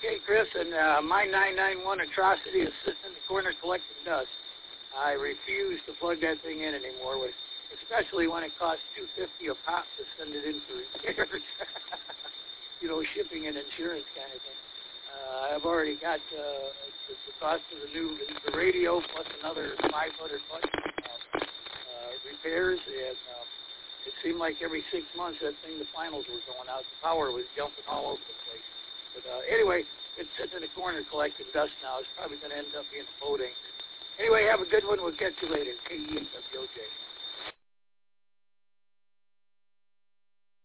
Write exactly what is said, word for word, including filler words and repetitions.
Okay, Chris, and uh, my nine nine one atrocity is sitting in the corner collecting dust. I refuse to plug that thing in anymore, with, especially when it costs two fifty a pop to send it in for repairs. You know, shipping and insurance kind of thing. Uh, I've already got uh, the, the cost of the new the radio plus another five hundred bucks uh, uh, repairs, and um, it seemed like every six months that thing, the finals were going out. The power was jumping all over the place. But uh, anyway, it's sitting in the corner collecting dust now. It's probably going to end up being a boat anchor. Anyway, have a good one. We'll catch you later. K E W O J.